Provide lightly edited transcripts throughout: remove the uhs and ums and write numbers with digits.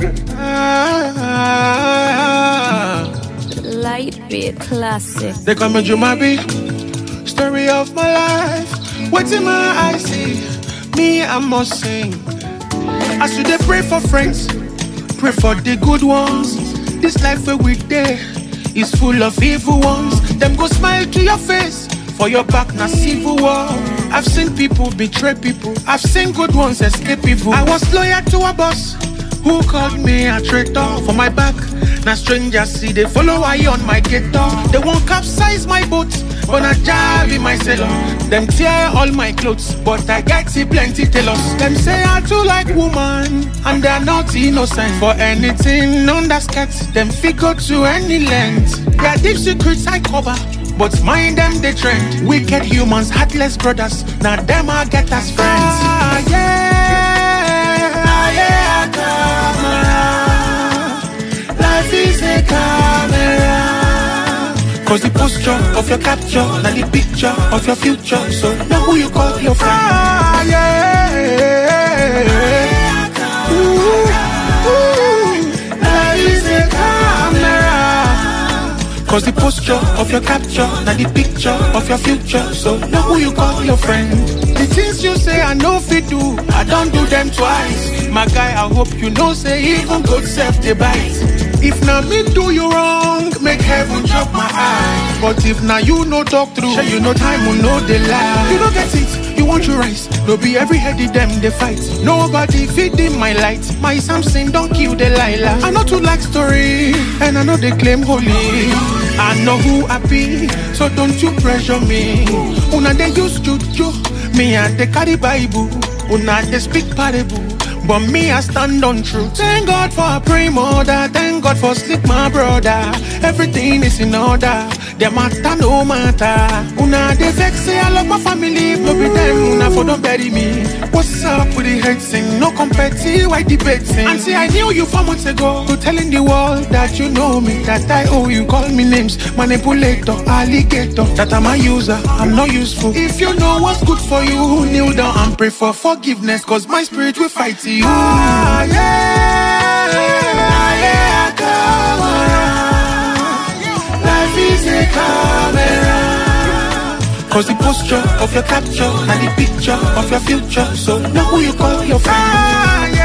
Light beat classic. They call me Jumabi, story of my life. What's in my eyes see? Me, I must sing. I should they pray for friends, pray for the good ones. This life where we there is full of evil ones. Them go smile to your face, for your back na civil war. I've seen people betray people, I've seen good ones escape evil. I was loyal to a boss who called me a traitor. For my back, now strangers see they follow I on my gator. They won't capsize my boat, but I jive in my cellar. Them tear all my clothes, but I get see plenty tellers. Them say I too like woman, and they're not innocent. For anything on that skirt, them figure to any length. Their deep secrets I cover, but mind them they trend. Wicked humans, heartless brothers, now them I get as friends. Life is a camera. Cause the posture of your capture, now the picture of your future. So know who you call your friend. Life is a camera. Cause the posture of your capture, now the picture of your future. So know who you call your friend. The things you say I know fit do, I don't do them twice. My guy, I hope you know say even God self they bite. If now me do you wrong, make heaven drop my eye. But if now you no talk through, sure you know time will know the lie. You don't get it, you want your rice. No be every heady them they fight. Nobody feed in my light. My Samson don't kill Delilah. I know to like story, and I know they claim holy. I know who I be, so don't you pressure me. Una they use juju, me and they carry Bible. Una they speak parable, but me I stand on truth. Thank God for a pray mother, thank God for sleep my brother. Everything is in order, their matter no matter. Una they vex say I love my family, no be them una for don't bury me. What's up with the hate sing, no competition, why debating? And say I knew you 4 months ago, to telling the world that you know me, that I owe you, call me names, manipulator, alligator, that I'm a user, I'm not useful. If you know what's good for you, kneel down and pray for forgiveness, cause my spirit will fight to you. Life is a camera. Cause the posture of your capture and the picture of your future. So know who you call your friend.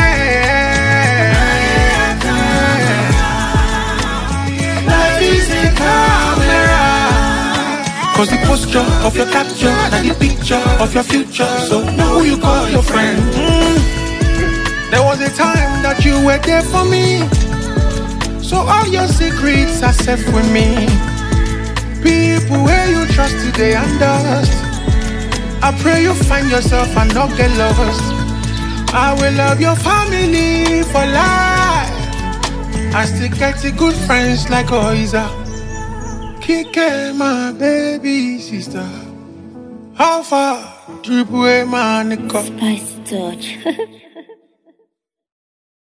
Life is a camera. Cause the posture of your capture and the picture of your future. So know who you call your friend. There was a time that you were there for me, so all your secrets are safe with me. People where you trust today and dust. I pray you find yourself and not get lost. I will love your family for life. I still get the good friends like Oiza, Kike, my baby sister. How far? Drip away my nigga. Spicy touch.